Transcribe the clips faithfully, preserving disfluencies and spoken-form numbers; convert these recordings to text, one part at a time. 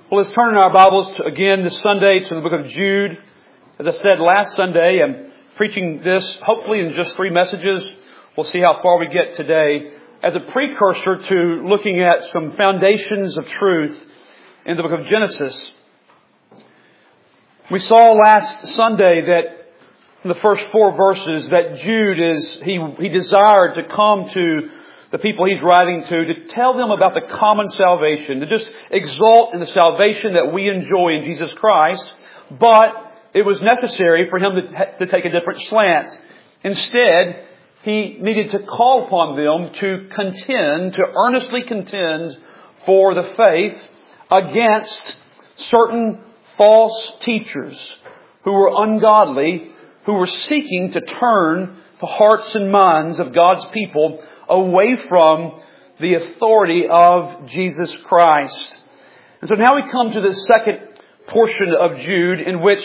Well, let's turn in our Bibles to, again this Sunday to the book of Jude. As I said last Sunday, I'm preaching this hopefully in just three messages. We'll see how far we get today as a precursor to looking at some foundations of truth in the book of Genesis. We saw last Sunday that in the first four verses that Jude is, he, he desired to come to the people he's writing to, to tell them about the common salvation, to just exalt in the salvation that we enjoy in Jesus Christ. But it was necessary for him to, to take a different slant. Instead, he needed to call upon them to contend, to earnestly contend for the faith against certain false teachers who were ungodly, who were seeking to turn the hearts and minds of God's people away from the authority of Jesus Christ. And so now we come to the second portion of Jude, in which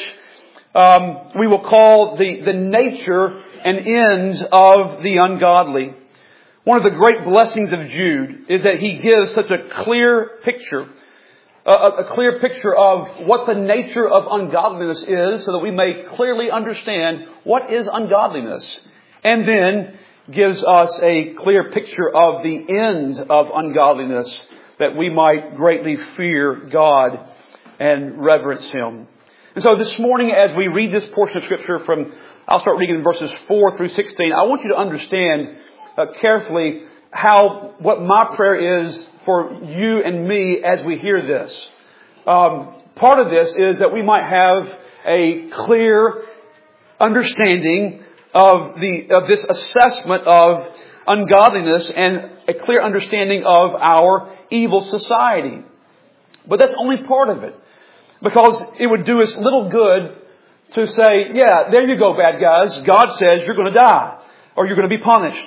um, we will call the, the nature and ends of the ungodly. One of the great blessings of Jude is that he gives such a clear picture, a, a clear picture of what the nature of ungodliness is, so that we may clearly understand what is ungodliness. And then gives us a clear picture of the end of ungodliness, that we might greatly fear God and reverence Him. And so this morning, as we read this portion of Scripture from, I'll start reading in verses four through sixteen. I want you to understand uh, carefully how, what my prayer is for you and me as we hear this. Um, part of this is that we might have a clear understanding of the of this assessment of ungodliness and a clear understanding of our evil society. But that's only part of it. Because it would do us little good to say, yeah, there you go, bad guys. God says you're going to die or you're going to be punished.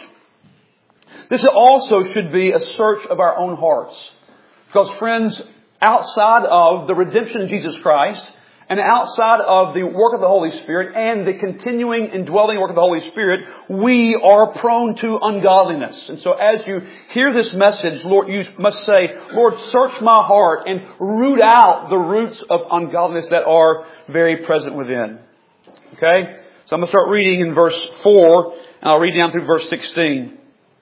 This also should be a search of our own hearts. Because friends, outside of the redemption of Jesus Christ, and outside of the work of the Holy Spirit and the continuing indwelling work of the Holy Spirit, we are prone to ungodliness. And so as you hear this message, Lord, you must say, Lord, search my heart and root out the roots of ungodliness that are very present within. Okay? So I'm going to start reading in verse four, and I'll read down through verse sixteen.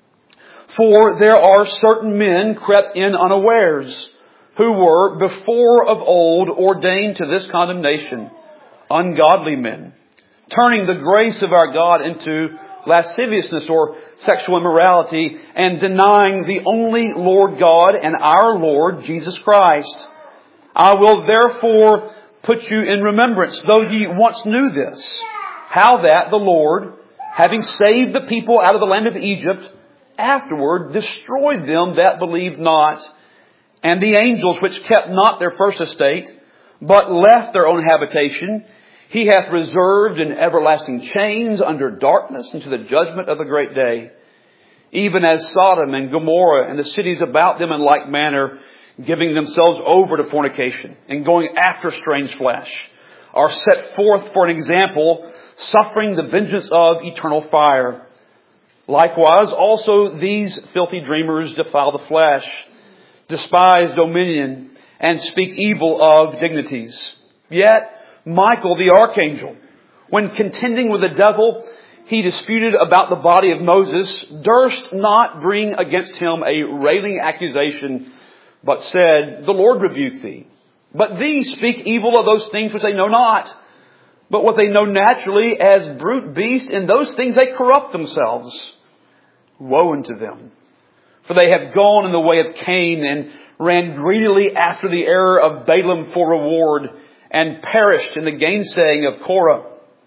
For there are certain men crept in unawares, who were before of old ordained to this condemnation, ungodly men, turning the grace of our God into lasciviousness or sexual immorality, and denying the only Lord God and our Lord Jesus Christ. I will therefore put you in remembrance, though ye once knew this, how that the Lord, having saved the people out of the land of Egypt, afterward destroyed them that believed not, and the angels which kept not their first estate, but left their own habitation, He hath reserved in everlasting chains under darkness unto the judgment of the great day. Even as Sodom and Gomorrah and the cities about them in like manner, giving themselves over to fornication and going after strange flesh, are set forth for an example, suffering the vengeance of eternal fire. Likewise also these filthy dreamers defile the flesh, despise dominion, and speak evil of dignities. Yet Michael the archangel, when contending with the devil, he disputed about the body of Moses, durst not bring against him a railing accusation, but said, The Lord rebuke thee. But these speak evil of those things which they know not, but what they know naturally as brute beasts, in those things they corrupt themselves. Woe unto them! For they have gone in the way of Cain and ran greedily after the error of Balaam for reward, and perished in the gainsaying of Korah.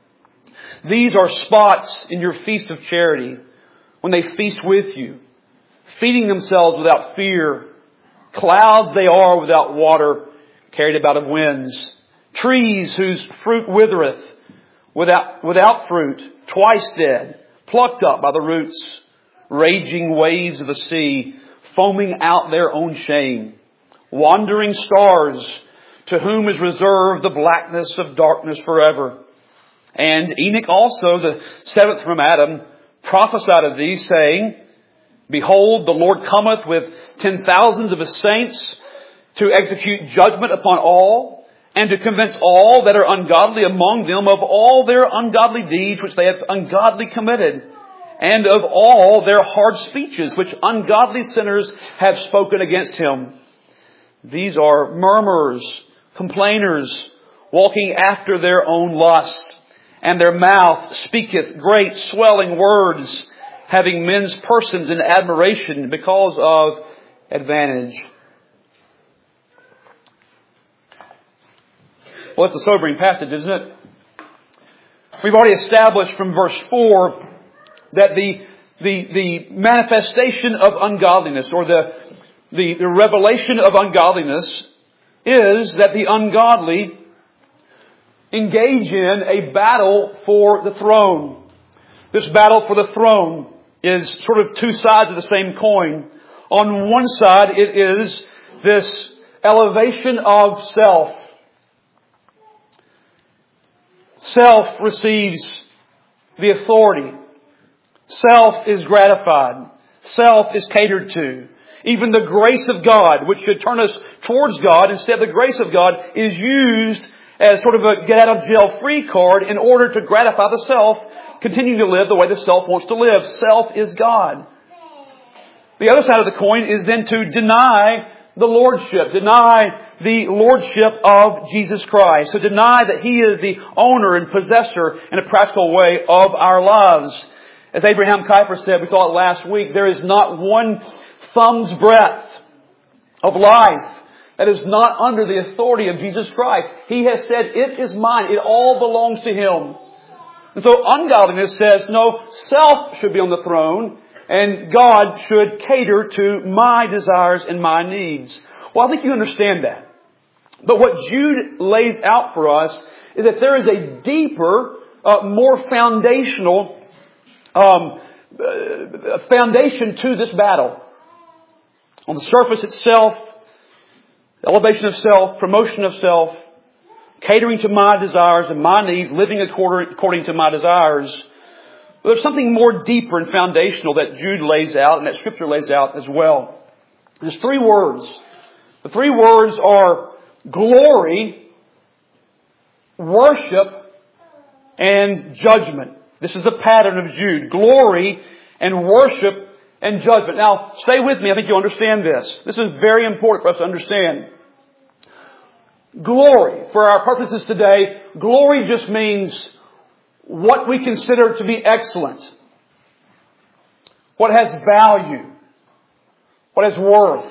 These are spots in your feast of charity, when they feast with you, feeding themselves without fear. Clouds they are without water, carried about of winds. Trees whose fruit withereth, without, without fruit, twice dead, plucked up by the roots. Raging waves of the sea, foaming out their own shame. Wandering stars, to whom is reserved the blackness of darkness forever. And Enoch also, the seventh from Adam, prophesied of these, saying, Behold, the Lord cometh with ten thousands of his saints, to execute judgment upon all, and to convince all that are ungodly among them of all their ungodly deeds which they have ungodly committed, and of all their hard speeches which ungodly sinners have spoken against Him. These are murmurers, complainers, walking after their own lust, and their mouth speaketh great swelling words, having men's persons in admiration because of advantage. Well, it's a sobering passage, isn't it? We've already established from verse four that the, the, the manifestation of ungodliness, or the, the, the revelation of ungodliness, is that the ungodly engage in a battle for the throne. This battle for the throne is sort of two sides of the same coin. On one side, it is this elevation of self. Self receives the authority. Self is gratified. Self is catered to. Even the grace of God, which should turn us towards God, instead the grace of God is used as sort of a get out of jail free card in order to gratify the self, continuing to live the way the self wants to live. Self is God. The other side of the coin is then to deny the lordship, deny the lordship of Jesus Christ. So deny that He is the owner and possessor in a practical way of our lives. As Abraham Kuyper said, we saw it last week, there is not one thumb's breadth of life that is not under the authority of Jesus Christ. He has said, it is mine. It all belongs to Him. And so ungodliness says, no, self should be on the throne, and God should cater to my desires and my needs. Well, I think you understand that. But what Jude lays out for us is that there is a deeper, uh, more foundational um, uh, foundation to this battle. On the surface itself, elevation of self, promotion of self, catering to my desires and my needs, living according to my desires. But there's something more deeper and foundational that Jude lays out and that Scripture lays out as well. There's three words. The three words are glory, worship, and judgment. This is the pattern of Jude. Glory and worship and judgment. Now, stay with me. I think you'll understand this. This is very important for us to understand. Glory, for our purposes today, glory just means what we consider to be excellent. What has value. What has worth.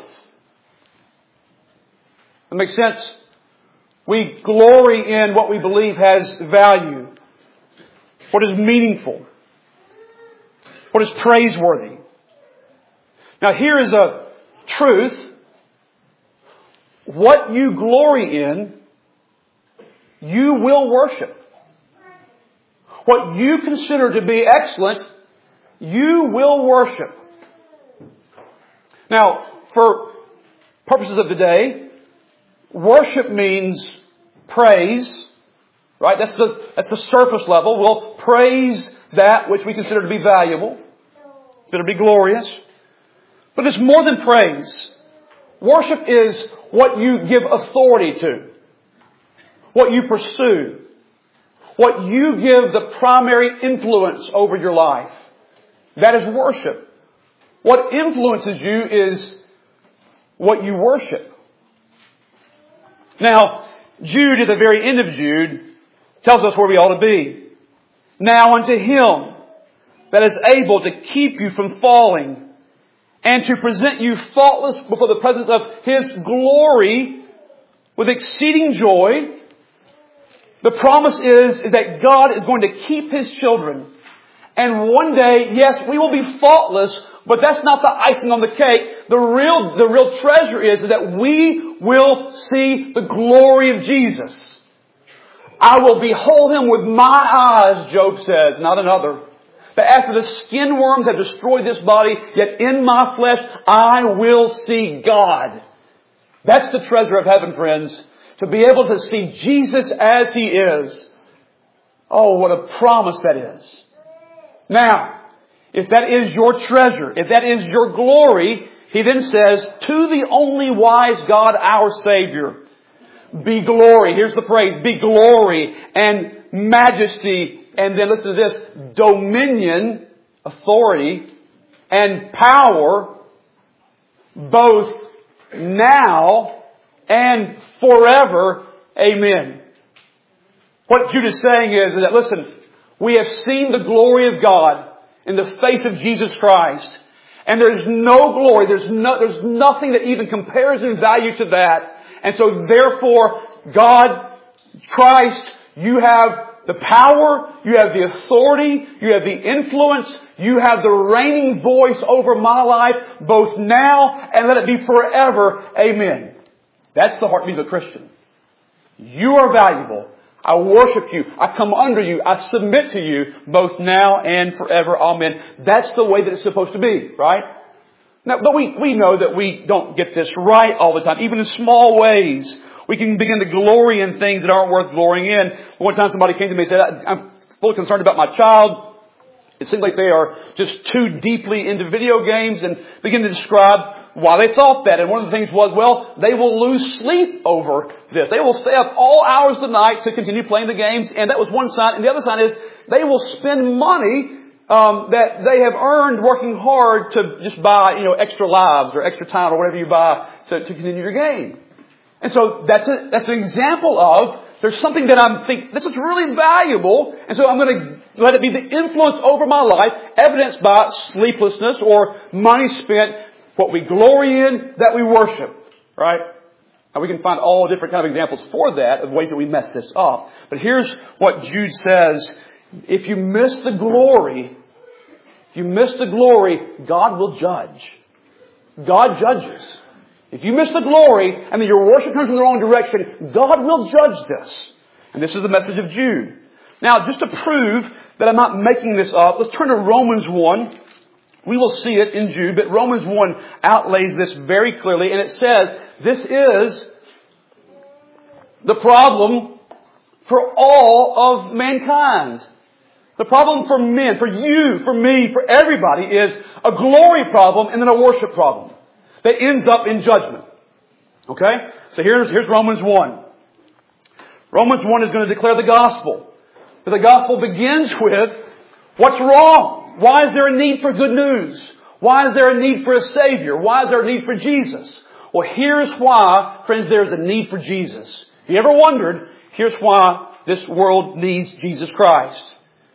That makes sense? We glory in what we believe has value. What is meaningful. What is praiseworthy. Now here is a truth. What you glory in, you will worship. What you consider to be excellent, you will worship. Now, for purposes of today, worship means praise, right? That's the, that's the surface level. We'll praise that which we consider to be valuable, consider to be glorious. But it's more than praise. Worship is what you give authority to, what you pursue, what you give the primary influence over your life. That is worship. What influences you is what you worship. Now, Jude, at the very end of Jude, tells us where we ought to be. Now unto Him that is able to keep you from falling and to present you faultless before the presence of His glory with exceeding joy. The promise is, is that God is going to keep His children. And one day, yes, we will be faultless, but that's not the icing on the cake. The real, the real treasure is that we will see the glory of Jesus. I will behold Him with my eyes, Job says, not another. But after the skin worms have destroyed this body, yet in my flesh I will see God. That's the treasure of heaven, friends. To be able to see Jesus as He is. Oh, what a promise that is. Now, if that is your treasure, if that is your glory, He then says, to the only wise God, our Savior, be glory. Here's the praise. Be glory and majesty. And then listen to this. Dominion, authority, and power, both now and forever. Amen. What Jude is saying is that, listen, we have seen the glory of God in the face of Jesus Christ. And there's no glory, there's no, there's nothing that even compares in value to that. And so therefore, God, Christ, you have the power, you have the authority, you have the influence, you have the reigning voice over my life, both now and let it be forever. Amen. That's the heartbeat of a Christian. You are valuable. I worship you. I come under you. I submit to you both now and forever. Amen. That's the way that it's supposed to be, right? Now, but we, we know that we don't get this right all the time. Even in small ways, we can begin to glory in things that aren't worth glorying in. One time somebody came to me and said, I'm a little concerned about my child. It seems like they are just too deeply into video games, and begin to describe why they thought that. And one of the things was, well, they will lose sleep over this. They will stay up all hours of the night to continue playing the games. And that was one sign. And the other sign is they will spend money um, that they have earned working hard to just buy, you know, extra lives or extra time or whatever you buy to, to continue your game. And so that's a, that's an example of there's something that I'm thinking, this is really valuable, and so I'm going to let it be the influence over my life, evidenced by sleeplessness or money spent, what we glory in, that we worship, right? And we can find all different kind of examples for that, of ways that we mess this up. But here's what Jude says. If you miss the glory, if you miss the glory, God will judge. God judges. If you miss the glory and then your worship comes in the wrong direction, God will judge this. And this is the message of Jude. Now, just to prove that I'm not making this up, let's turn to Romans one. We will see it in Jude, but Romans one outlays this very clearly, and it says this is the problem for all of mankind. The problem for men, for you, for me, for everybody is a glory problem and then a worship problem that ends up in judgment. Okay? So here's, here's Romans one. Romans one is going to declare the gospel. But the gospel begins with what's wrong. Why is there a need for good news? Why is there a need for a Savior? Why is there a need for Jesus? Well, here's why, friends, there's a need for Jesus. If you ever wondered, here's why this world needs Jesus Christ.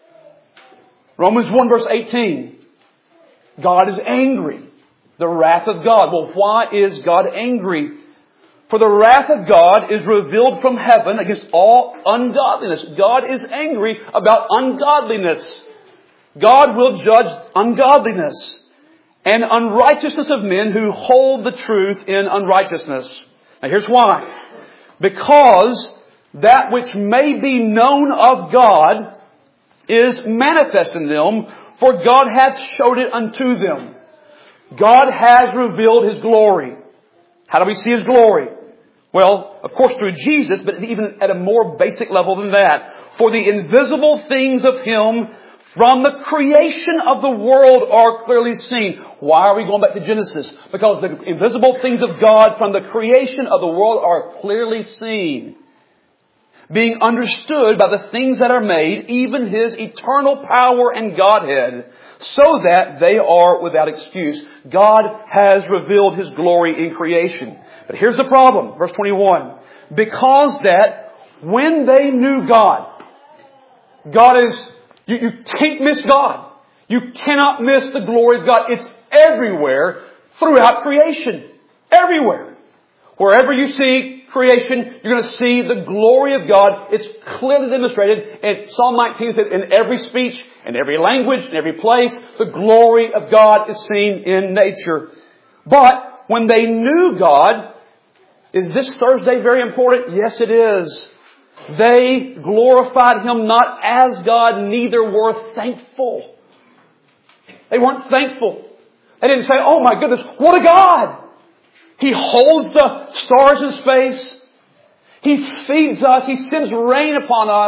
Romans one verse eighteen. God is angry. The wrath of God. Well, why is God angry? For the wrath of God is revealed from heaven against all ungodliness. God is angry about ungodliness. God will judge ungodliness and unrighteousness of men who hold the truth in unrighteousness. Now here's why. Because that which may be known of God is manifest in them, for God hath showed it unto them. God has revealed His glory. How do we see His glory? Well, of course through Jesus, but even at a more basic level than that. For the invisible things of Him from the creation of the world are clearly seen. Why are we going back to Genesis? Because the invisible things of God from the creation of the world are clearly seen, being understood by the things that are made, even His eternal power and Godhead, so that they are without excuse. God has revealed His glory in creation. But here's the problem. Verse twenty-one. Because that when they knew God, God is, you, you can't miss God. You cannot miss the glory of God. It's everywhere throughout creation. Everywhere. Wherever you see creation, you're going to see the glory of God. It's clearly demonstrated. And Psalm nineteen says, in every speech, in every language, in every place, the glory of God is seen in nature. But when they knew God, is this Thursday very important? Yes, it is. They glorified Him not as God, neither were thankful. They weren't thankful. They didn't say, oh my goodness, what a God! He holds the stars in space. He feeds us. He sends rain upon us.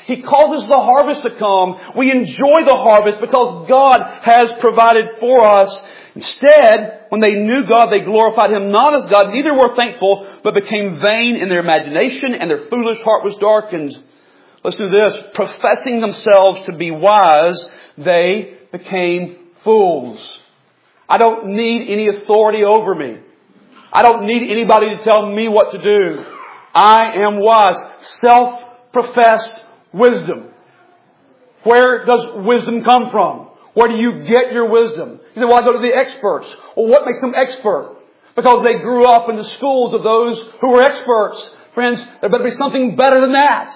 He causes the harvest to come. We enjoy the harvest because God has provided for us. Instead, when they knew God, they glorified Him not as God. Neither were thankful, but became vain in their imagination, and their foolish heart was darkened. Listen to this. Professing themselves to be wise, they became fools. I don't need any authority over me. I don't need anybody to tell me what to do. I am wise. Self-professed wisdom. Where does wisdom come from? Where do you get your wisdom? You say, well, I go to the experts. Well, what makes them expert? Because they grew up in the schools of those who were experts. Friends, there better be something better than that.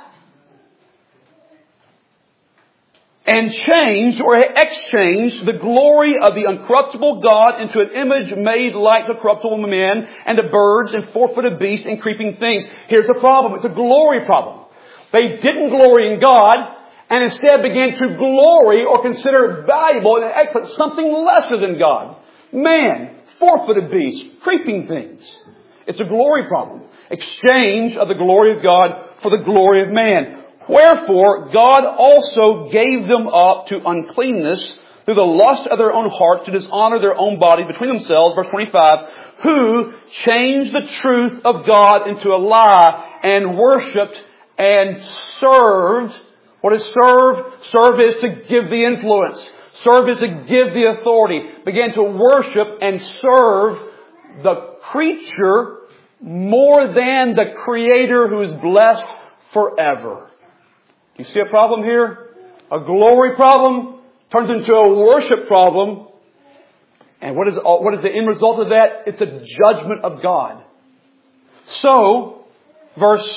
And changed or exchanged the glory of the uncorruptible God into an image made like the corruptible man and the birds and four-footed beasts and creeping things. Here's the problem. It's a glory problem. They didn't glory in God and instead began to glory or consider valuable and excellent something lesser than God. Man, four-footed beasts, creeping things. It's a glory problem. Exchange of the glory of God for the glory of man. Wherefore, God also gave them up to uncleanness through the lust of their own hearts to dishonor their own body between themselves. Verse twenty-five, who changed the truth of God into a lie and worshipped and served. What is serve? Serve is to give the influence. Serve is to give the authority. Began to worship and serve the creature more than the Creator who is blessed forever. Do you see a problem here? A glory problem turns into a worship problem. And what is, what is the end result of that? It's a judgment of God. So, verse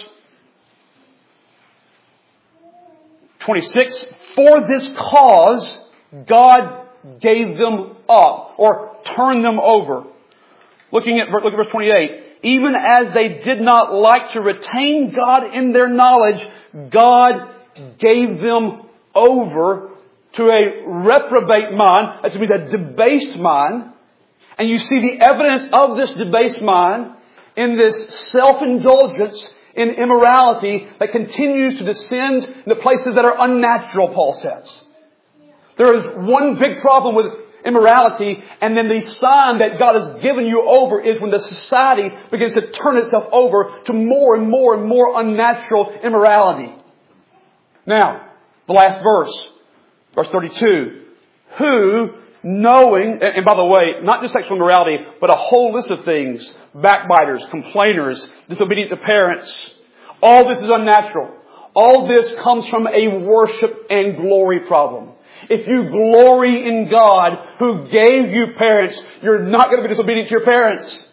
twenty-six, for this cause God gave them up or turned them over. Looking at, look at verse twenty-eight. Even as they did not like to retain God in their knowledge, God gave them over to a reprobate mind. That means a debased mind. And you see the evidence of this debased mind in this self-indulgence in immorality that continues to descend into places that are unnatural, Paul says. There is one big problem with immorality, and then the sign that God has given you over is when the society begins to turn itself over to more and more and more unnatural immorality. Now, the last verse, verse thirty-two, who knowing, and by the way, not just sexual immorality, but a whole list of things, backbiters, complainers, disobedient to parents, all this is unnatural. All this comes from a worship and glory problem. If you glory in God who gave you parents, you're not going to be disobedient to your parents.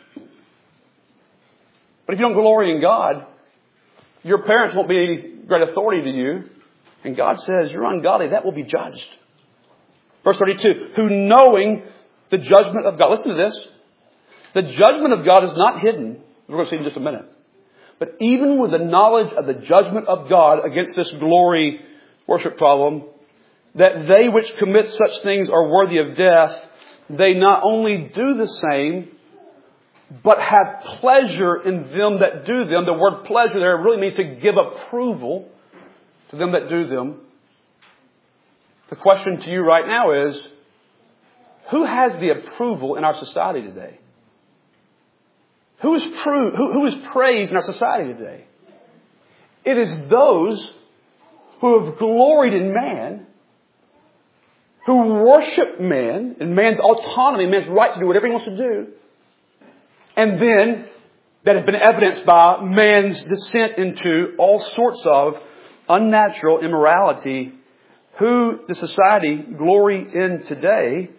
But if you don't glory in God, your parents won't be any great authority to you. And God says, you're ungodly, that will be judged. Verse thirty-two, who knowing the judgment of God. Listen to this. The judgment of God is not hidden. We're going to see in just a minute. But even with the knowledge of the judgment of God against this glory worship problem, that they which commit such things are worthy of death, they not only do the same, but have pleasure in them that do them. The word pleasure there really means to give approval to them that do them. The question to you right now is, who has the approval in our society today? Who is, pro- who, who is praised in our society today? It is those who have gloried in man, who worship man and man's autonomy, man's right to do whatever he wants to do. And then that has been evidenced by man's descent into all sorts of unnatural immorality. Who the society glory in today?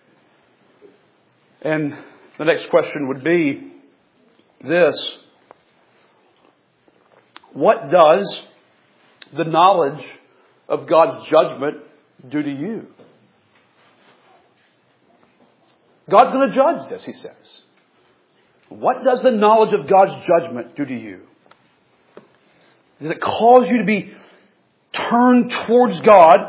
And the next question would be this. What does the knowledge of God's judgment do to you? God's going to judge this, he says. What does the knowledge of God's judgment do to you? Does it cause you to be turned towards God?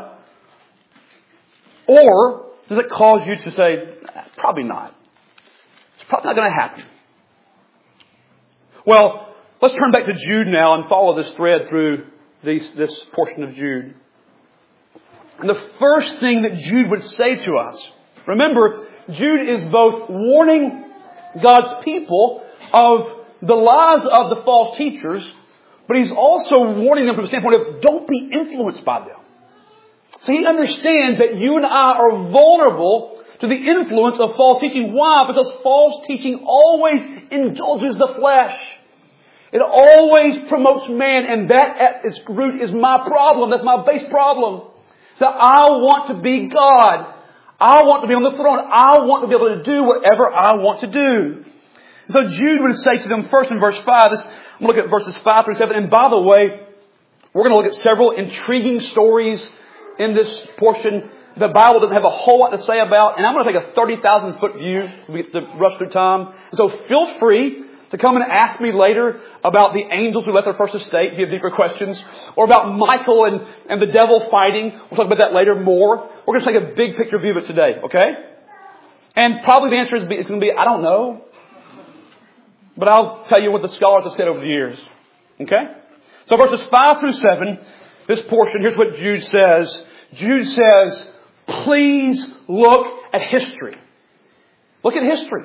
Or does it cause you to say, probably not. It's probably not going to happen. Well, let's turn back to Jude now and follow this thread through these, this portion of Jude. And the first thing that Jude would say to us, remember, Jude is both warning God's people of the lies of the false teachers, but he's also warning them from the standpoint of don't be influenced by them. So he understands that you and I are vulnerable to the influence of false teaching. Why? Because false teaching always indulges the flesh. It always promotes man, and that at its root is my problem. That's my base problem. That I want to be God. I want to be on the throne. I want to be able to do whatever I want to do. So Jude would say to them first in verse five, this, I'm going to look at verses five through seven. And by the way, we're going to look at several intriguing stories in this portion the Bible doesn't have a whole lot to say about. And I'm going to take a thirty thousand foot view to rush through time. So feel free to come and ask me later about the angels who left their first estate, if you have deeper questions. Or about Michael and, and the devil fighting. We'll talk about that later more. We're going to take a big picture view of it today, okay? And probably the answer is it's going to be, I don't know. But I'll tell you what the scholars have said over the years. Okay? So verses five through seven, this portion, here's what Jude says. Jude says, please look at history. Look at history.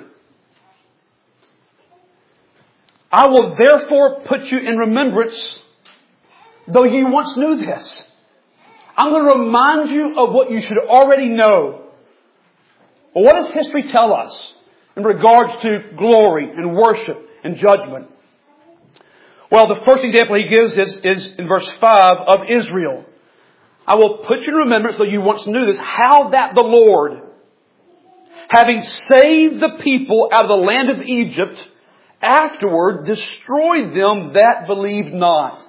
I will therefore put you in remembrance, though you once knew this. I'm going to remind you of what you should already know. Well, what does history tell us in regards to glory and worship and judgment? Well, the first example he gives is, is in verse five of Israel. I will put you in remembrance, though you once knew this, how that the Lord, having saved the people out of the land of Egypt, afterward destroyed them that believed not.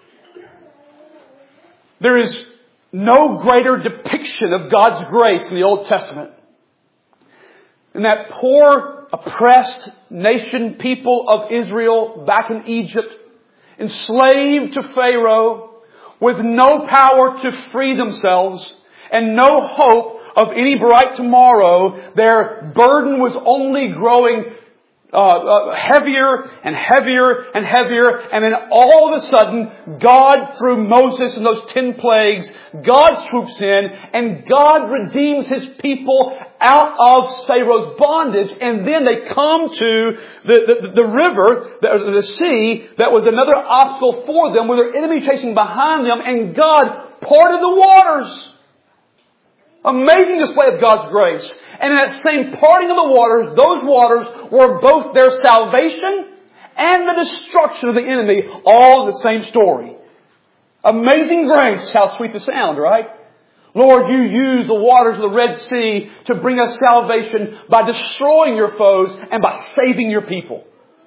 There is no greater depiction of God's grace in the Old Testament. And that poor, oppressed nation, people of Israel back in Egypt, enslaved to Pharaoh, with no power to free themselves, and no hope of any bright tomorrow, their burden was only growing uh, uh, heavier and heavier and heavier. And then all of a sudden, God, through Moses and those ten plagues, God swoops in and God redeems His people out of Pharaoh's bondage. And then they come to the, the, the river, the, the sea, that was another obstacle for them, with their enemy chasing behind them, and God parted the waters. Amazing display of God's grace. And in that same parting of the waters, those waters were both their salvation and the destruction of the enemy, all the same story. Amazing grace, how sweet the sound, right? Lord, you use the waters of the Red Sea to bring us salvation by destroying your foes and by saving your people.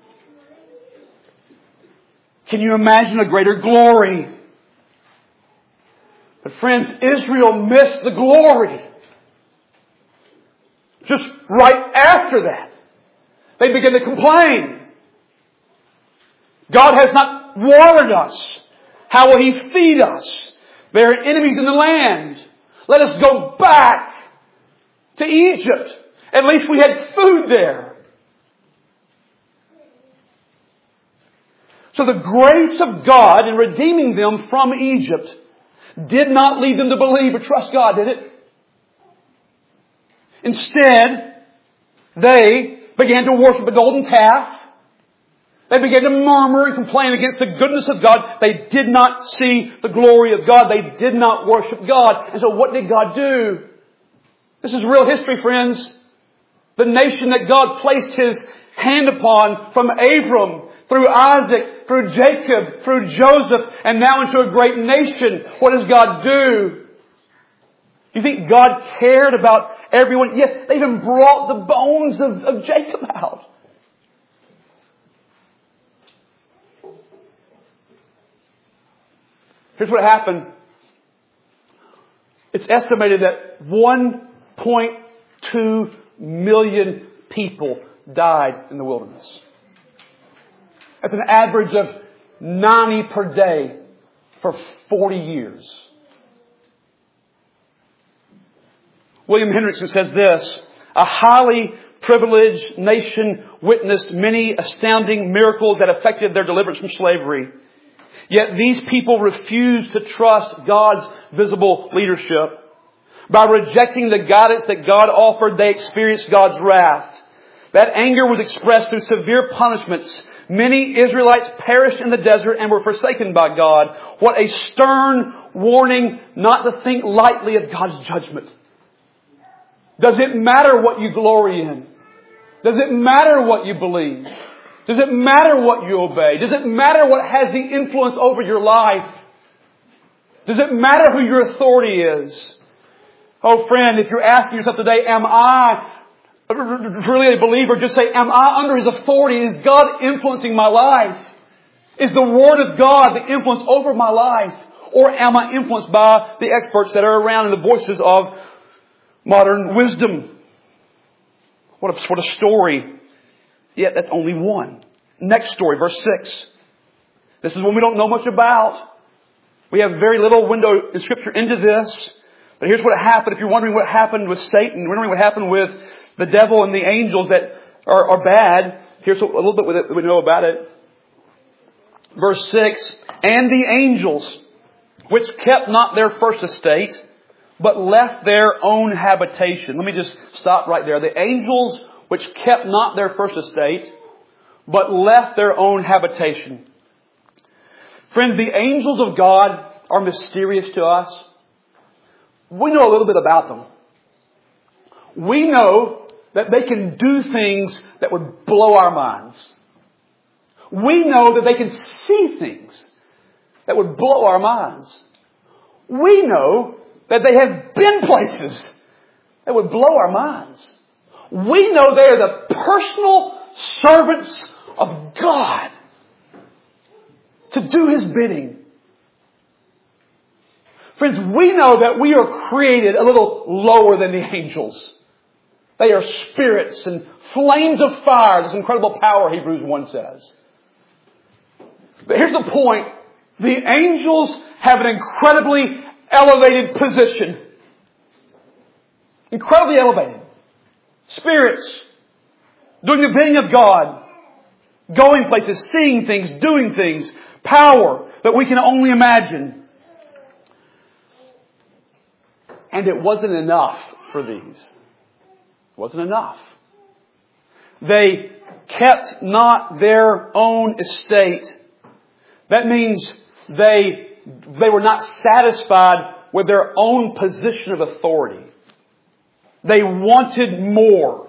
Can you imagine a greater glory? But friends, Israel missed the glory. Just right after that, they began to complain. God has not watered us. How will He feed us? There are enemies in the land. Let us go back to Egypt. At least we had food there. So the grace of God in redeeming them from Egypt did not lead them to believe or trust God, did it? Instead, they began to worship a golden calf. They began to murmur and complain against the goodness of God. They did not see the glory of God. They did not worship God. And so what did God do? This is real history, friends. The nation that God placed His hand upon from Abram, through Isaac, through Jacob, through Joseph, and now into a great nation. What does God do? You think God cared about everyone? Yes, they even brought the bones of, of Jacob out. Here's what happened. It's estimated that one point two million people died in the wilderness. That's an average of ninety per day for forty years. William Hendrickson says this: a highly privileged nation witnessed many astounding miracles that affected their deliverance from slavery. Yet these people refused to trust God's visible leadership. By rejecting the guidance that God offered, they experienced God's wrath. That anger was expressed through severe punishments. Many Israelites perished in the desert and were forsaken by God. What a stern warning not to think lightly of God's judgment. Does it matter what you glory in? Does it matter what you believe? Does it matter what you obey? Does it matter what has the influence over your life? Does it matter who your authority is? Oh friend, if you're asking yourself today, am I really a believer? Just say, am I under His authority? Is God influencing my life? Is the Word of God the influence over my life? Or am I influenced by the experts that are around and the voices of modern wisdom? What a, what a story. Yet that's only one. Next story, verse six. This is one we don't know much about. We have very little window in Scripture into this. But here's what happened. If you're wondering what happened with Satan, wondering what happened with the devil and the angels that are, are bad, here's a little bit that we know about it. Verse six. And the angels, which kept not their first estate, but left their own habitation. Let me just stop right there. The angels which kept not their first estate, but left their own habitation. Friends, the angels of God are mysterious to us. We know a little bit about them. We know that they can do things that would blow our minds. We know that they can see things that would blow our minds. We know that they have been places that would blow our minds. We know they are the personal servants of God to do His bidding. Friends, we know that we are created a little lower than the angels. They are spirits and flames of fire. This incredible power, Hebrews one says. But here's the point. The angels have an incredibly elevated position. Incredibly elevated. Spirits, doing the bidding of God, going places, seeing things, doing things, power that we can only imagine. And it wasn't enough for these. It wasn't enough. They kept not their own estate. That means they, they were not satisfied with their own position of authority. They wanted more.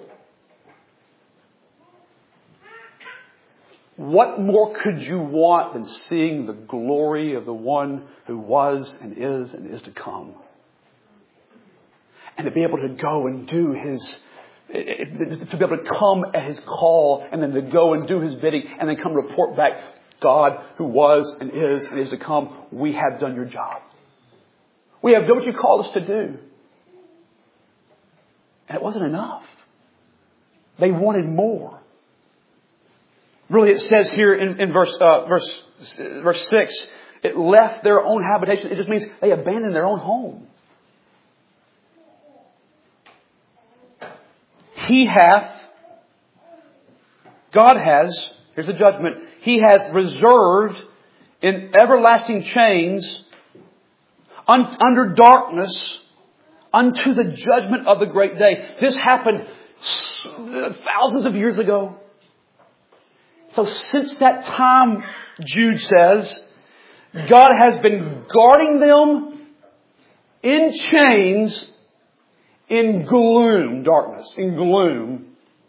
What more could you want than seeing the glory of the one who was and is and is to come? And to be able to go and do His, to be able to come at His call and then to go and do His bidding and then come report back, God who was and is and is to come, we have done your job. We have done what you called us to do. And it wasn't enough. They wanted more. Really, it says here in, in verse, uh, verse, verse six, it left their own habitation. It just means they abandoned their own home. He hath, God has, here's the judgment, He has reserved in everlasting chains un, under darkness unto the judgment of the great day. This happened thousands of years ago. So since that time, Jude says, God has been guarding them in chains, in gloom, darkness, in gloom,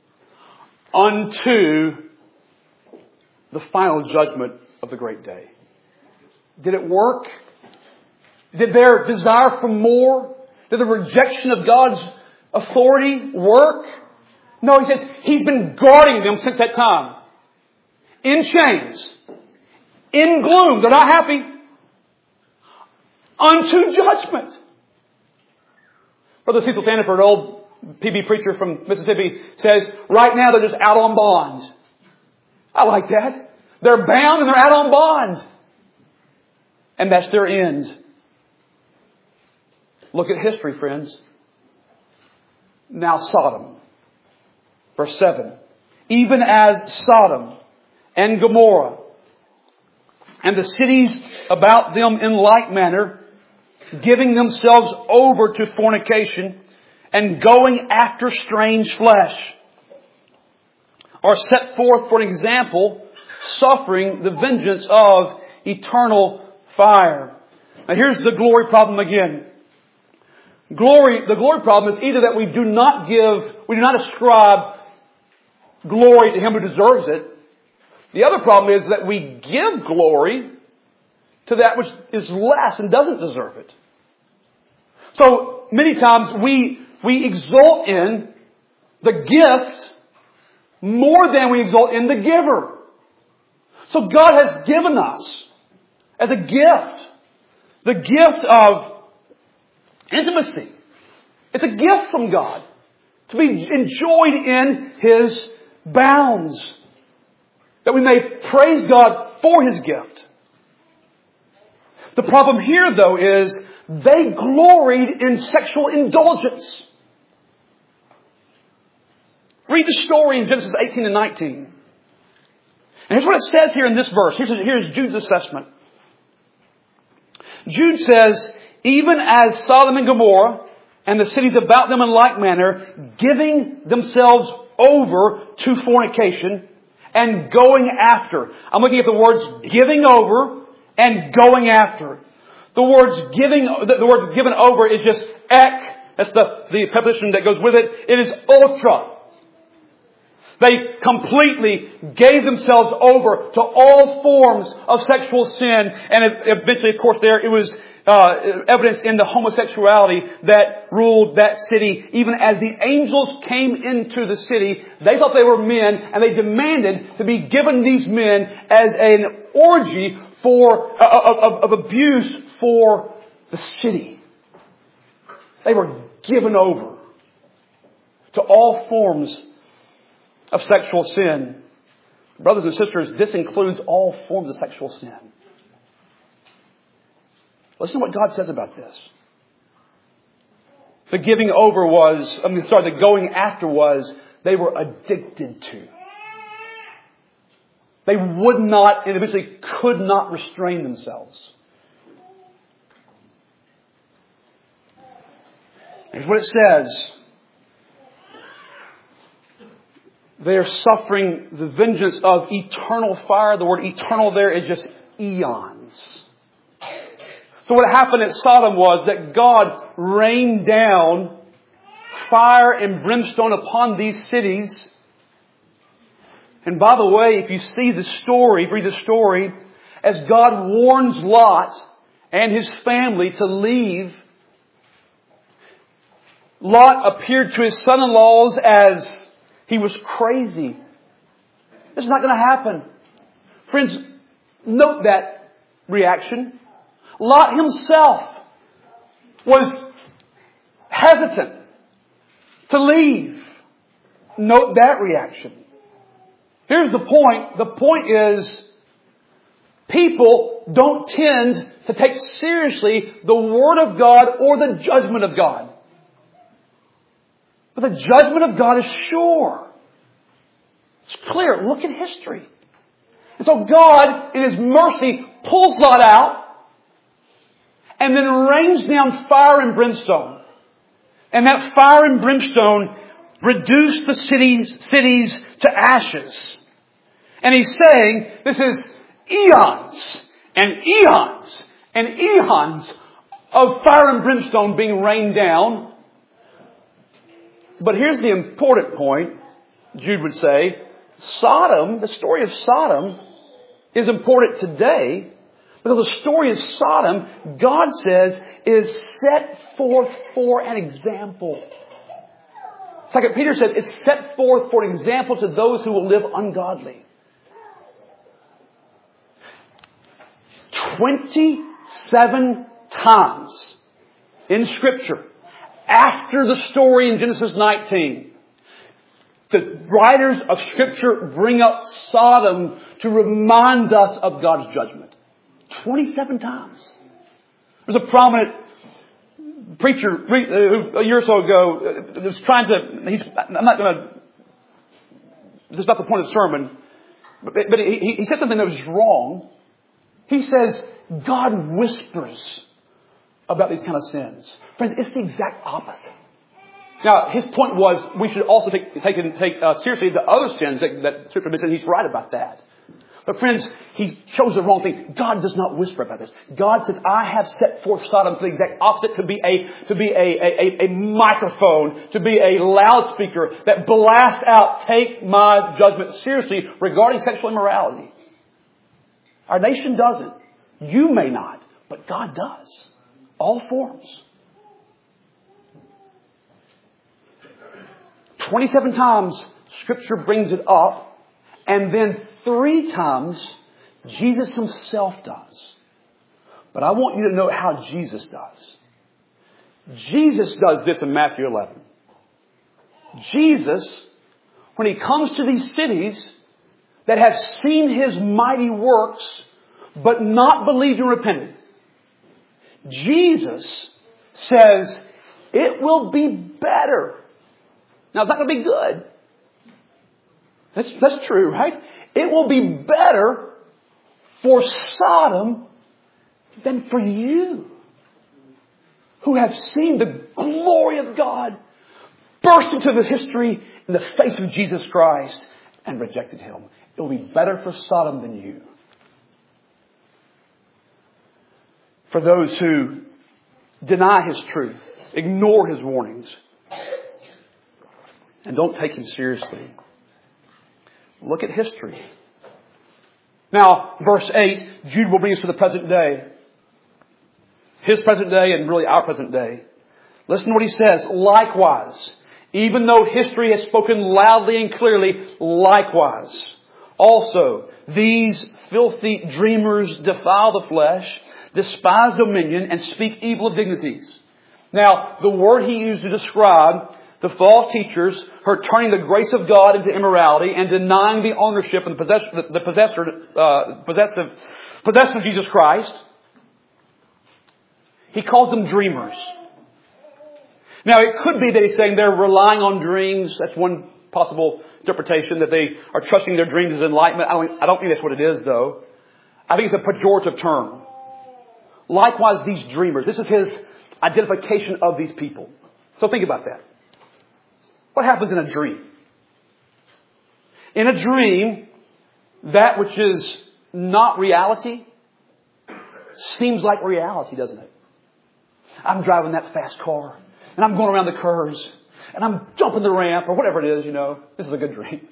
unto the final judgment of the great day. Did it work? Did their desire for more? Did the rejection of God's authority work? No, he says He's been guarding them since that time. In chains. In gloom. They're not happy. Unto judgment. Brother Cecil Sanford, an old P B preacher from Mississippi, says, right now they're just out on bond. I like that. They're bound and they're out on bond. And that's their end. Look at history, friends. Now Sodom. Verse seven. Even as Sodom and Gomorrah and the cities about them in like manner, giving themselves over to fornication and going after strange flesh, are set forth for an example, suffering the vengeance of eternal fire. Now here's the glory problem again. Glory, the glory problem is either that we do not give, we do not ascribe glory to Him who deserves it. The other problem is that we give glory to that which is less and doesn't deserve it. So many times we, we exalt in the gift more than we exalt in the giver. So God has given us as a gift the gift of intimacy. It's a gift from God to be enjoyed in His bounds, that we may praise God for His gift. The problem here, though, is they gloried in sexual indulgence. Read the story in Genesis eighteen and nineteen. And here's what it says here in this verse. Here's, here's Jude's assessment. Jude says, even as Sodom and Gomorrah and the cities about them in like manner, giving themselves over to fornication and going after. I'm looking at the words giving over and going after. The words giving, the, the word given over is just ek. That's the, the preposition that goes with it. It is ultra. They completely gave themselves over to all forms of sexual sin. And eventually, of course, there it was uh, evidence in the homosexuality that ruled that city. Even as the angels came into the city, they thought they were men, and they demanded to be given these men as an orgy for uh, of, of abuse for the city. They were given over to all forms of sexual sin. Brothers and sisters, this includes all forms of sexual sin. Listen to what God says about this. The giving over was, I mean, sorry, the going after was, they were addicted to. They would not, and eventually could not restrain themselves. Here's what it says. They are suffering the vengeance of eternal fire. The word eternal there is just eons. So what happened at Sodom was that God rained down fire and brimstone upon these cities. And by the way, if you see the story, read the story, as God warns Lot and his family to leave, Lot appeared to his son-in-laws as he was crazy. This is not going to happen. Friends, note that reaction. Lot himself was hesitant to leave. Note that reaction. Here's the point. The point is, people don't tend to take seriously the Word of God or the judgment of God. But the judgment of God is sure. It's clear. Look at history. And so God, in His mercy, pulls Lot out and then rains down fire and brimstone. And that fire and brimstone reduced the cities, cities to ashes. And He's saying this is eons and eons and eons of fire and brimstone being rained down. But here's the important point, Jude would say. Sodom, the story of Sodom, is important today because the story of Sodom, God says, is set forth for an example. Second Peter says it's set forth for an example to those who will live ungodly. Twenty-seven times in Scripture, after the story in Genesis nineteen, the writers of Scripture bring up Sodom to remind us of God's judgment. Twenty-seven times. There's a prominent preacher a year or so ago was trying to, he's, I'm not going to, this is not the point of the sermon, but, but he, he said something that was wrong. He says God whispers about these kind of sins. Friends, it's the exact opposite. Now, his point was we should also take take, take uh, seriously the other sins that, that Scripture mentioned. He's right about that. But friends, he chose the wrong thing. God does not whisper about this. God said, I have set forth Sodom for the exact opposite, to be a to be a, a, a microphone, to be a loudspeaker that blasts out, take my judgment seriously regarding sexual immorality. Our nation doesn't. You may not, but God does. All forms. twenty-seven times Scripture brings it up. And then three times, Jesus himself does. But I want you to know how Jesus does. Jesus does this in Matthew eleven. Jesus, when he comes to these cities that have seen his mighty works, but not believed and repented, Jesus says, it will be better. Now, it's not going to be good. That's, that's true, right? It will be better for Sodom than for you, who have seen the glory of God burst into the history in the face of Jesus Christ and rejected him. It will be better for Sodom than you. For those who deny his truth, ignore his warnings, and don't take him seriously. Look at history. Now, verse eight, Jude will bring us to the present day. His present day and really our present day. Listen to what he says. Likewise, even though history has spoken loudly and clearly, likewise, also, these filthy dreamers defile the flesh, despise dominion, and speak evil of dignities. Now, the word he used to describe the false teachers who are turning the grace of God into immorality and denying the ownership and the possessor, the possessor, uh, possessive, possession of Jesus Christ. He calls them dreamers. Now, it could be that he's saying they're relying on dreams. That's one possible interpretation, that they are trusting their dreams as enlightenment. I don't, I don't think that's what it is, though. I think it's a pejorative term. Likewise, these dreamers. This is his identification of these people. So think about that. What happens in a dream? In a dream, that which is not reality seems like reality, doesn't it? I'm driving that fast car, and I'm going around the curves, and I'm jumping the ramp, or whatever it is, you know. This is a good dream.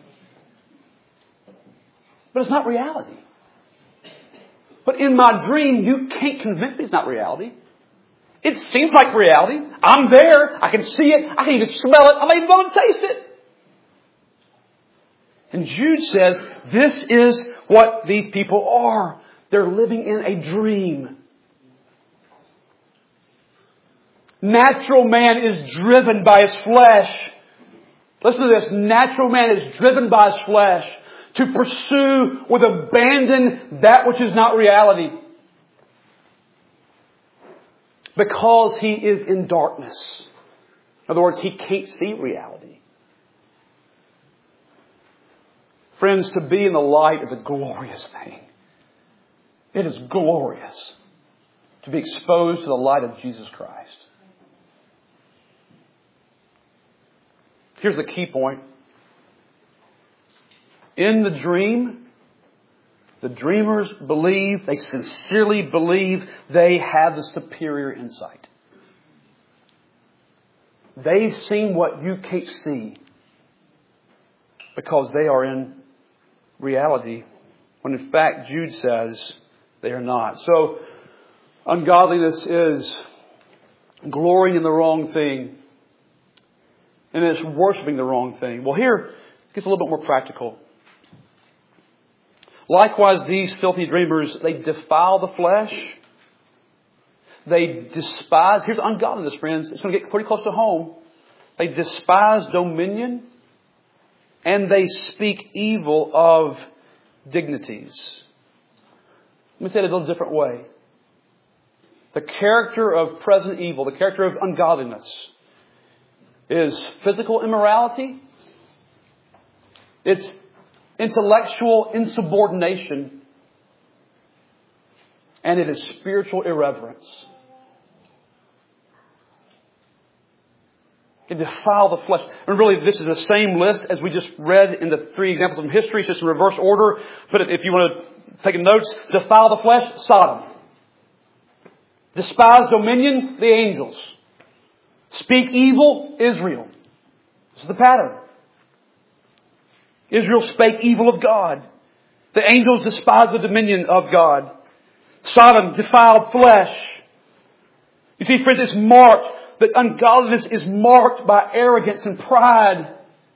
But it's not reality. But in my dream, you can't convince me it's not reality. It seems like reality. I'm there. I can see it. I can even smell it. I may even go and taste it. And Jude says, this is what these people are. They're living in a dream. Natural man is driven by his flesh. Listen to this. Natural man is driven by his flesh to pursue with abandon that which is not reality. Because he is in darkness. In other words, he can't see reality. Friends, to be in the light is a glorious thing. It is glorious to be exposed to the light of Jesus Christ. Here's the key point. In the dream, the dreamers believe, they sincerely believe they have the superior insight. They've seen what you can't see because they are in reality, when in fact Jude says they are not. So, ungodliness is glorying in the wrong thing, and it's worshiping the wrong thing. Well, here it gets a little bit more practical. Likewise, these filthy dreamers, they defile the flesh. They despise, here's ungodliness, friends. It's going to get pretty close to home. They despise dominion, and they speak evil of dignities. Let me say it a little different way. The character of present evil, the character of ungodliness, is physical immorality. It's intellectual insubordination. and it is spiritual irreverence. It defile the flesh. And really, this is the same list as we just read in the three examples from history. It's just in reverse order. But if you want to take notes, defile the flesh, Sodom. Despise dominion, the angels. Speak evil, Israel. This is the pattern. Israel spake evil of God. The angels despised the dominion of God. Sodom defiled flesh. You see, friends, it's marked, that ungodliness is marked by arrogance and pride.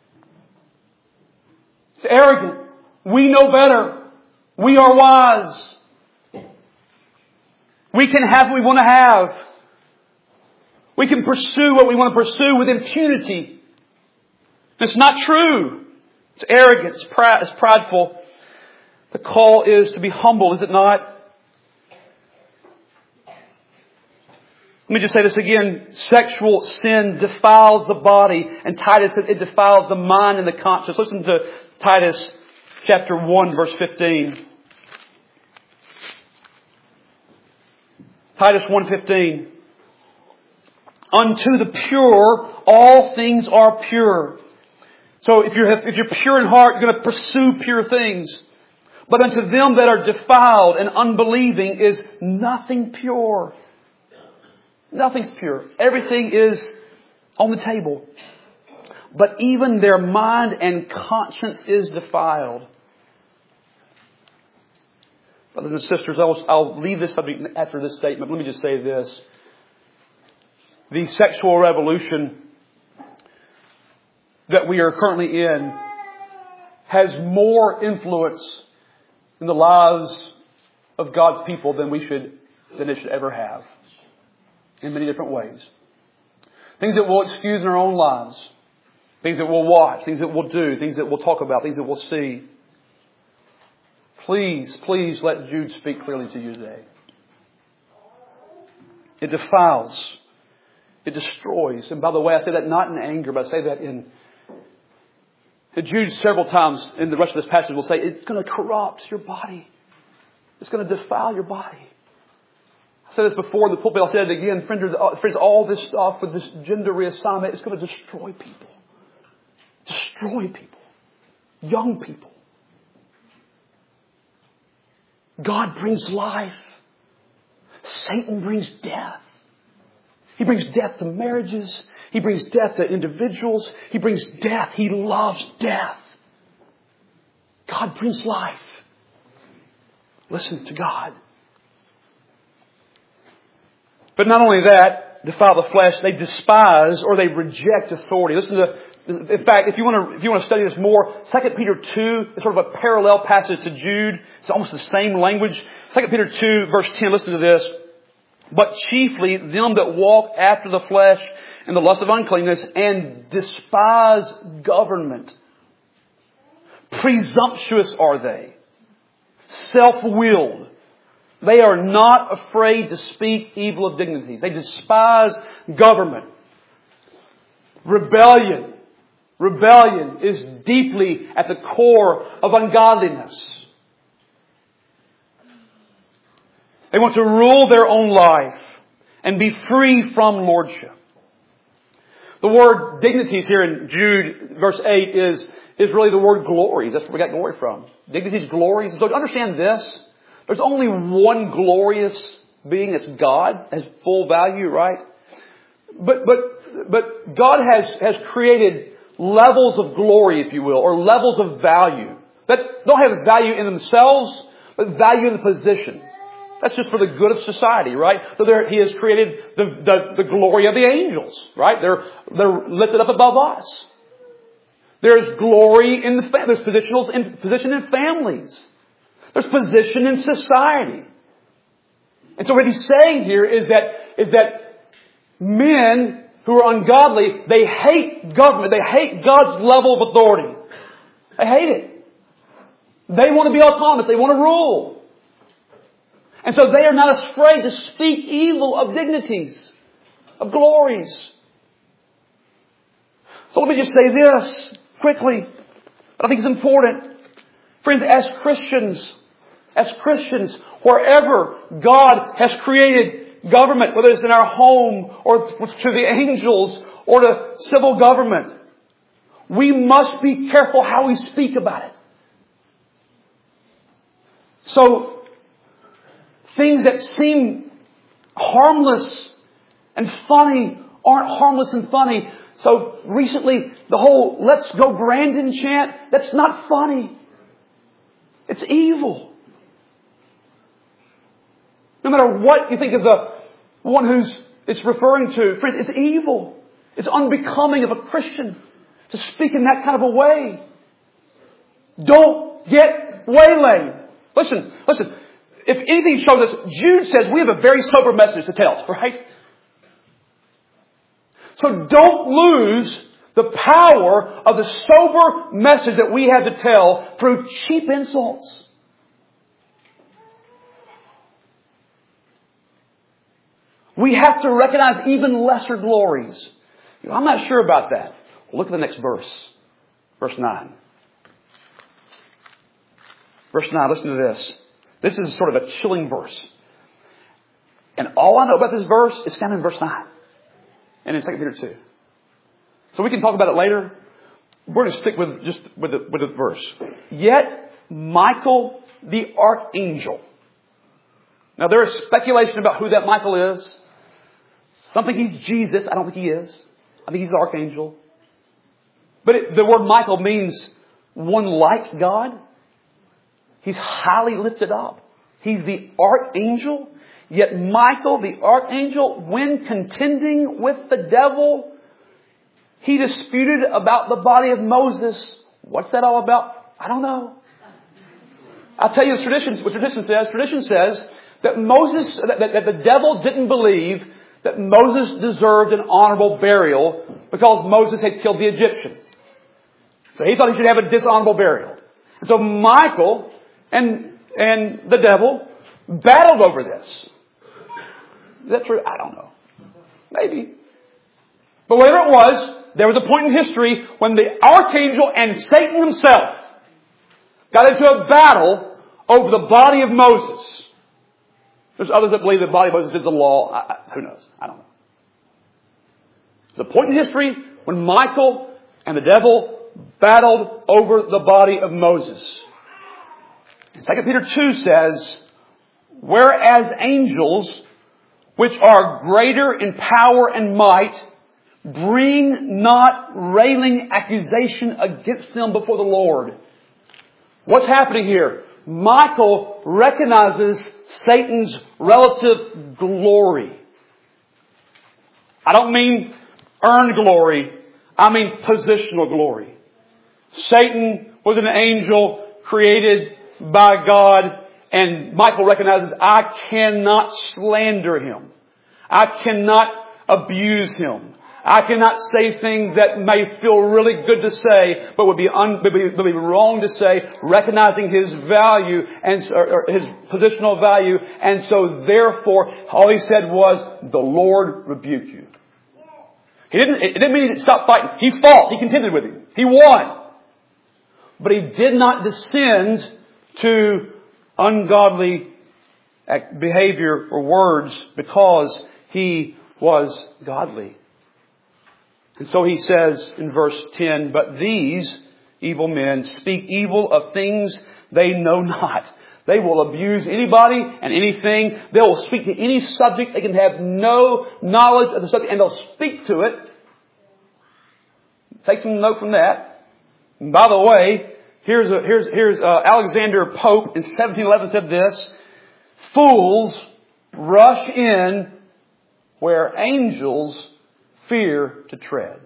It's arrogant. We know better. We are wise. We can have what we want to have. We can pursue what we want to pursue with impunity. It's not true. It's arrogant. It's, pride, it's prideful. The call is to be humble, is it not? Let me just say this again. Sexual sin defiles the body. And Titus said it defiles the mind and the conscience. Listen to Titus chapter one, verse fifteen. Titus one fifteen. Unto the pure, all things are pure. So if you're, if you're pure in heart, you're going to pursue pure things. But unto them that are defiled and unbelieving is nothing pure. Nothing's pure. Everything is on the table. But even their mind and conscience is defiled. Brothers and sisters, I'll, I'll leave this subject after this statement. Let me just say this. The sexual revolution that we are currently in has more influence in the lives of God's people than we should, than it should ever have. In many different ways. Things that we'll excuse in our own lives. Things that we'll watch. Things that we'll do. Things that we'll talk about. Things that we'll see. Please, please let Jude speak clearly to you today. It defiles. It destroys. And by the way, I say that not in anger, but I say that in... Jude several times in the rest of this passage will say, it's going to corrupt your body. It's going to defile your body. I said this before in the pulpit. I'll say it again. Friends, all this stuff with this gender reassignment is going to destroy people. Destroy people. Young people. God brings life. Satan brings death. He brings death to marriages. He brings death to individuals. He brings death. He loves death. God brings life. Listen to God. But not only that, defile the flesh, they despise or they reject authority. Listen to, in fact, if you want to, if you want to study this more, Second Peter two is sort of a parallel passage to Jude. It's almost the same language. Second Peter two, verse ten, listen to this. But chiefly them that walk after the flesh and the lust of uncleanness and despise government. Presumptuous are they. Self-willed. They are not afraid to speak evil of dignities. They despise government. Rebellion. Rebellion is deeply at the core of ungodliness. They want to rule their own life and be free from lordship. The word dignities here in Jude, verse eight, is, is really the word glories. That's where we got glory from. Dignities, glories. So to understand this, there's only one glorious being, that's God, has full value, right? But, but, but God has, has created levels of glory, if you will, or levels of value that don't have value in themselves, but value in the position. That's just for the good of society, right? So there, He has created the, the, the glory of the angels, right? They're, they're lifted up above us. There's glory in the family. There's positionals in, position in families. There's position in society. And so what He's saying here is that, is that men who are ungodly, they hate government. They hate God's level of authority. They hate it. They want to be autonomous. They want to rule. And so they are not afraid to speak evil of dignities, of glories. So let me just say this quickly, but I think it's important. Friends, as Christians, as Christians, wherever God has created government, whether it's in our home or to the angels or to civil government, we must be careful how we speak about it. So, things that seem harmless and funny aren't harmless and funny. So recently, the whole "Let's Go Brandon" chant, that's not funny. It's evil. No matter what you think of the one who's it's referring to, friends, it's evil. It's unbecoming of a Christian to speak in that kind of a way. Don't get waylaid. Listen, listen. If anything shows us, Jude says we have a very sober message to tell, right? So don't lose the power of the sober message that we have to tell through cheap insults. We have to recognize even lesser glories. You know, I'm not sure about that. Well, look at the next verse. Verse nine. Verse nine, listen to this. This is sort of a chilling verse. And all I know about this verse is found in verse nine. And in Second Peter two. So we can talk about it later. We're going to stick with just with the, with the verse. Yet Michael the archangel. Now there is speculation about who that Michael is. Some think he's Jesus. I don't think he is. I think he's the archangel. But it, the word Michael means one like God. He's highly lifted up. He's the archangel. Yet Michael, the archangel, when contending with the devil, he disputed about the body of Moses. What's that all about? I don't know. I'll tell you the tradition, what tradition says. Tradition says that Moses, that, that, that the devil didn't believe that Moses deserved an honorable burial because Moses had killed the Egyptian. So he thought he should have a dishonorable burial. And so Michael and, and the devil battled over this. Is that true? I don't know. Maybe. But whatever it was, there was a point in history when the archangel and Satan himself got into a battle over the body of Moses. There's others that believe the body of Moses is the law. I, I, who knows? I don't know. There's a point in history when Michael and the devil battled over the body of Moses. And Second Peter two says, whereas angels, which are greater in power and might, bring not railing accusation against them before the Lord. What's happening here? Michael recognizes Satan's relative glory. I don't mean earned glory. I mean positional glory. Satan was an angel created by God, and Michael recognizes, I cannot slander him. I cannot abuse him. I cannot say things that may feel really good to say, but would be, un, would be, would be wrong to say, recognizing his value and or his positional value. And so therefore, all he said was, the Lord rebuke you. He didn't, it didn't mean he didn't stop fighting. He fought. He contended with him. He won. But he did not descend to ungodly behavior or words because he was godly. And so he says in verse ten, but these evil men speak evil of things they know not. They will abuse anybody and anything. They will speak to any subject. They can have no knowledge of the subject, and they'll speak to it. Take some note from that. And by the way, here's a, here's here's uh, Alexander Pope in seventeen eleven said this: fools rush in where angels fear to tread.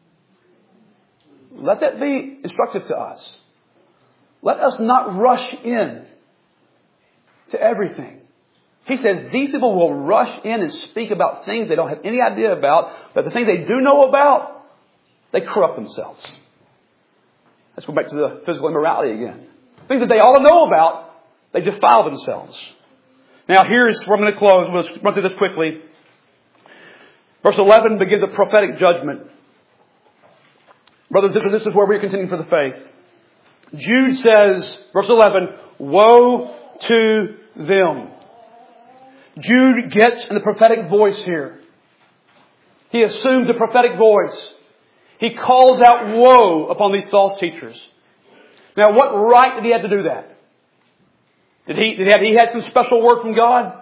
Let that be instructive to us. Let us not rush in to everything. He says these people will rush in and speak about things they don't have any idea about, but the things they do know about, they corrupt themselves. Let's go back to the physical immorality again. Things that they all know about, they defile themselves. Now here's where I'm going to close. We'll run through this quickly. Verse eleven begins a prophetic judgment. Brothers and sisters, this is where we're contending for the faith. Jude says, verse eleven, woe to them. Jude gets in the prophetic voice here. He assumes the prophetic voice. He calls out woe upon these false teachers. Now, what right did he have to do that? Did he, did he, have, he had some special word from God?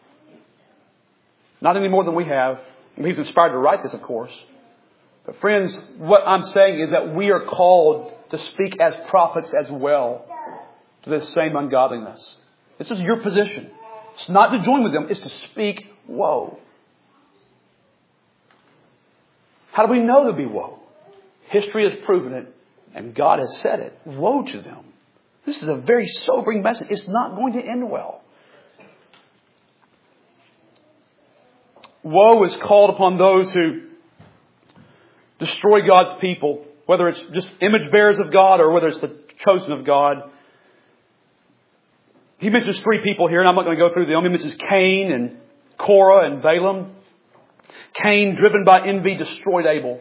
Not any more than we have. He's inspired to write this, of course. But friends, what I'm saying is that we are called to speak as prophets as well to this same ungodliness. This is your position. It's not to join with them. It's to speak woe. How do we know there'll be woe? History has proven it, and God has said it. Woe to them. This is a very sobering message. It's not going to end well. Woe is called upon those who destroy God's people, whether it's just image bearers of God or whether it's the chosen of God. He mentions three people here, and I'm not going to go through them. He mentions Cain and Korah and Balaam. Cain, driven by envy, destroyed Abel.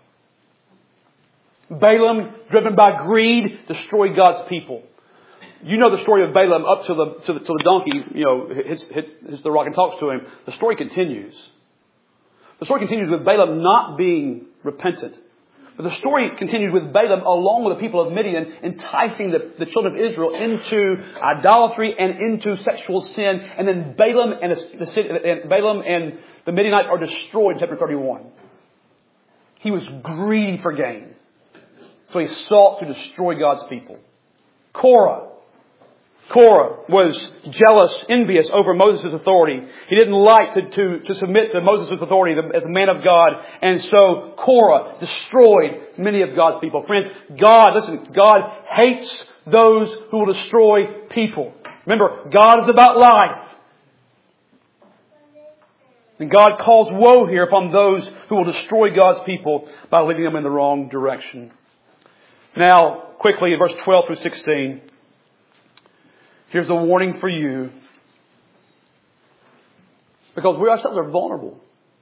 Balaam, driven by greed, destroyed God's people. You know the story of Balaam up to the to the, to the donkey, you know, hits, hits, hits the rock and talks to him. The story continues. The story continues with Balaam not being repentant. But the story continued with Balaam along with the people of Midian enticing the, the children of Israel into idolatry and into sexual sin. And then Balaam and the, the, and Balaam and the Midianites are destroyed in chapter thirty-one. He was greedy for gain. So he sought to destroy God's people. Korah. Korah was jealous, envious over Moses' authority. He didn't like to, to, to submit to Moses' authority as a man of God. And so Korah destroyed many of God's people. Friends, God, listen, God hates those who will destroy people. Remember, God is about life. And God calls woe here upon those who will destroy God's people by leading them in the wrong direction. Now, quickly, in verse twelve through sixteen, here's a warning for you. Because we ourselves are vulnerable.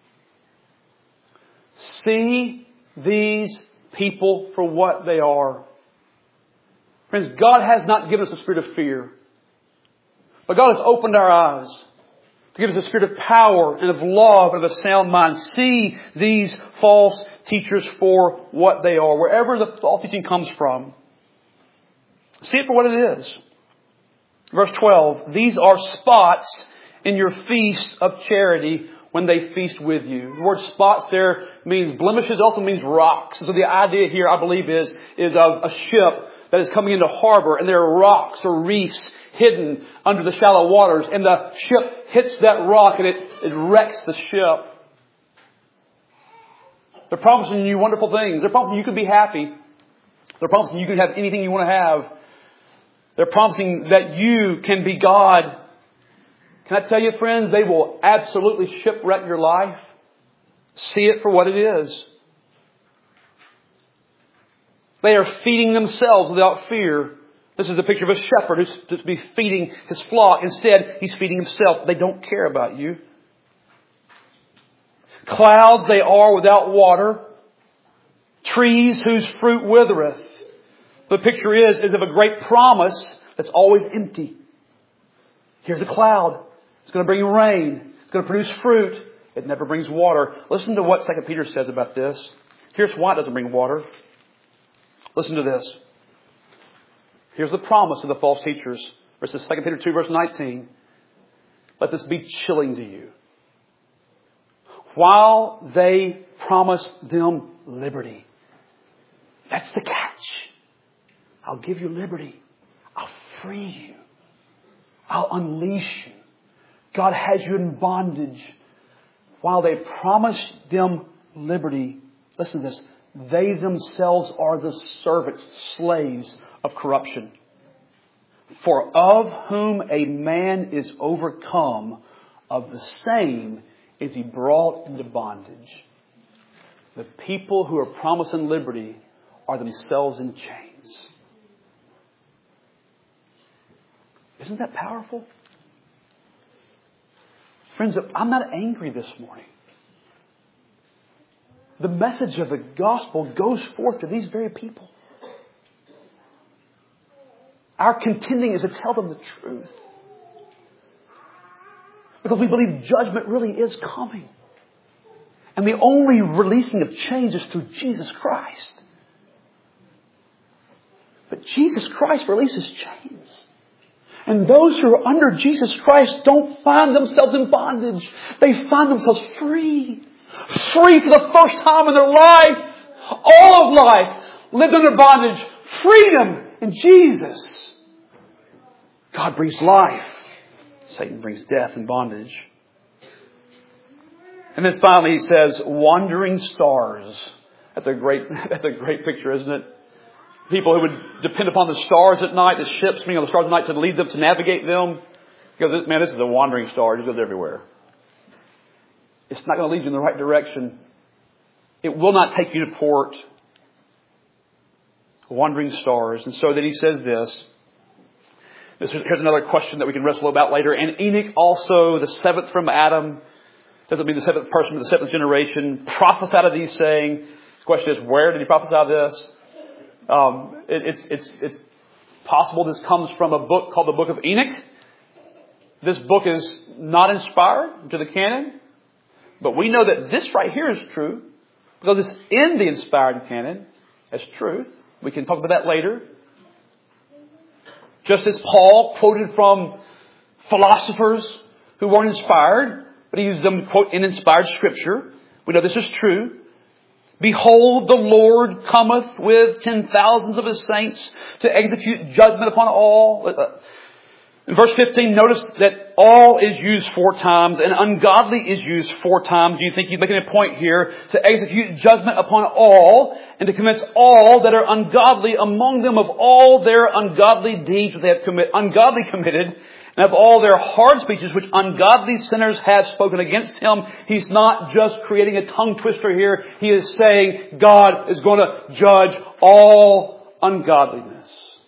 See these people for what they are. Friends, God has not given us a spirit of fear. But God has opened our eyes to give us a spirit of power and of love and of a sound mind. See these false teachers for what they are. Wherever the false teaching comes from, see it for what it is. Verse twelve, these are spots in your feasts of charity when they feast with you. The word spots there means blemishes, also means rocks. So the idea here, I believe, is, is of a ship that is coming into harbor, and there are rocks or reefs hidden under the shallow waters, and the ship hits that rock and it, it wrecks the ship. They're promising you wonderful things. They're promising you can be happy. They're promising you can have anything you want to have. They're promising that you can be God. Can I tell you, friends, they will absolutely shipwreck your life. See it for what it is. They are feeding themselves without fear. This is a picture of a shepherd who's to be feeding his flock. Instead, he's feeding himself. They don't care about you. Clouds they are without water. Trees whose fruit withereth. The picture is, is of a great promise that's always empty. Here's a cloud. It's going to bring rain. It's going to produce fruit. It never brings water. Listen to what Second Peter says about this. Here's why it doesn't bring water. Listen to this. Here's the promise of the false teachers. Verses Second Peter two, verse nineteen. Let this be chilling to you. While they promise them liberty. That's the catch. I'll give you liberty. I'll free you. I'll unleash you. God has you in bondage. While they promise them liberty, listen to this. They themselves are the servants, slaves of corruption. For of whom a man is overcome, of the same is he brought into bondage. The people who are promising liberty are themselves in chains. Isn't that powerful? Friends, I'm not angry this morning. The message of the gospel goes forth to these very people. Our contending is to tell them the truth. Because we believe judgment really is coming. And the only releasing of chains is through Jesus Christ. But Jesus Christ releases chains. And those who are under Jesus Christ don't find themselves in bondage. They find themselves free. Free for the first time in their life. All of life lived under bondage. Freedom in Jesus. God brings life. Satan brings death and bondage. And then finally he says, wandering stars. That's a great, that's a great picture, isn't it? People who would depend upon the stars at night, the ships, you know, the stars at night to lead them, to navigate them. Because, man, this is a wandering star. It goes everywhere. It's not going to lead you in the right direction. It will not take you to port. Wandering stars. And so then he says this. This is, here's another question that we can wrestle about later. And Enoch also, the seventh from Adam, doesn't mean the seventh person, but the seventh generation, prophesied of these saying, the question is, where did he prophesy this? Um, it, it's, it's, it's possible this comes from a book called the Book of Enoch. This book is not inspired to the canon, but we know that this right here is true because it's in the inspired canon as truth. We can talk about that later. Just as Paul quoted from philosophers who weren't inspired, but he used them, quote, in inspired scripture. We know this is true. Behold, the Lord cometh with ten thousands of his saints to execute judgment upon all. In verse fifteen, notice that all is used four times and ungodly is used four times. Do you think he's making a point here to execute judgment upon all and to convince all that are ungodly among them of all their ungodly deeds that they have commit, ungodly committed, and of all their hard speeches which ungodly sinners have spoken against him? He's not just creating a tongue twister here. He is saying God is going to judge all ungodliness.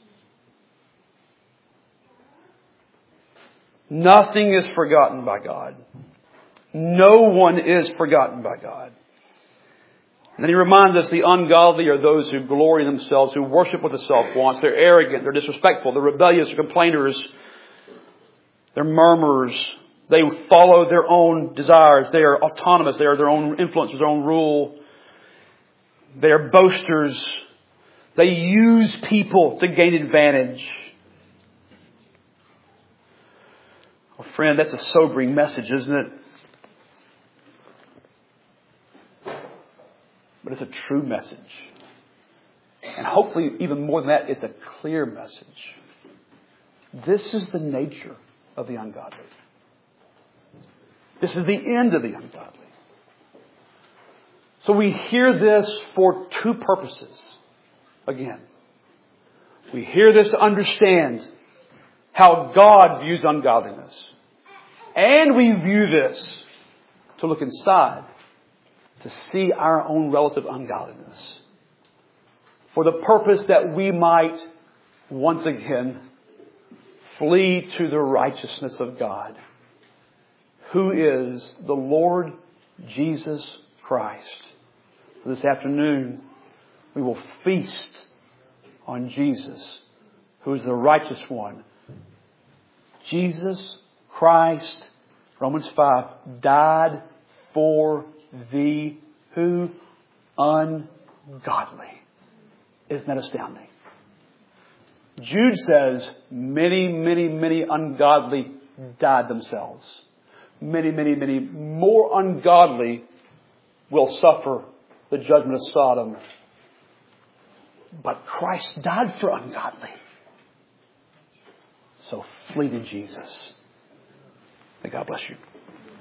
Nothing is forgotten by God. No one is forgotten by God. And then he reminds us the ungodly are those who glory in themselves, who worship with the self-wants. They're arrogant, they're disrespectful, they're rebellious, they're complainers, they're murmurers. They follow their own desires. They are autonomous. They are their own influencers, their own rule. They are boasters. They use people to gain advantage. Well, friend, that's a sobering message, isn't it? But it's a true message. And hopefully, even more than that, it's a clear message. This is the nature of the ungodly. This is the end of the ungodly. So we hear this for two purposes. Again, we hear this to understand how God views ungodliness. And we view this to look inside, to see our own relative ungodliness. For the purpose that we might, once again, flee to the righteousness of God, who is the Lord Jesus Christ. This afternoon, we will feast on Jesus, who is the righteous one. Jesus Christ, Romans five, died for the who? Ungodly. Isn't that astounding? Jude says, many, many, many ungodly died themselves. Many, many, many more ungodly will suffer the judgment of Sodom. But Christ died for ungodly. So flee to Jesus. May God bless you.